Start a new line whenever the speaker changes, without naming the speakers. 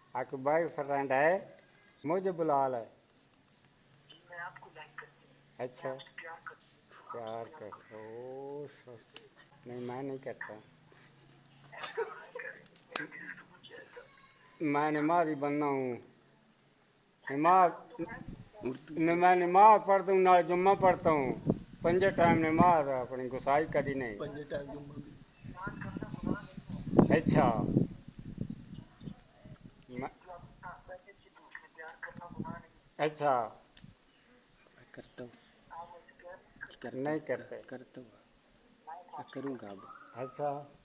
आपकी बॉयफ्रेंड है, मुझे बुला ले।
मैं आपको लाइक करती हूँ, मैं
अच्छा,
आपसे प्यार करती
प्यार
हूँ,
कर,
आपको
ओ नहीं मैं नहीं करता।
ऐसा ना करें, मेरा दिल टूट जाएगा।
मैं नमाजी बनना हूँ।
ऐसा ना हो तो
नमाज मैं नमाज पढ़ता हूँ, ना जुम्मा पढ़ता हूँ। पंजे टाइम नमाज है, अपनी गुसाई करी नहीं।
पंजे टाइम जुम्मा भी।
नमाज करना गुनाह नहीं है।
अच्छा मैं,
जो अपना वैसे से दूसरे प्यार करना गुनाह नहीं है।
अच्छा
मैं करता हूँ।
आप मुझसे प्यार नहीं करते,
करता
नहीं
हूँ
करते।
करता हूँ।
मैं
मैं
आपसे
करूँगा
करता
अब।
हूँ।
अच्छा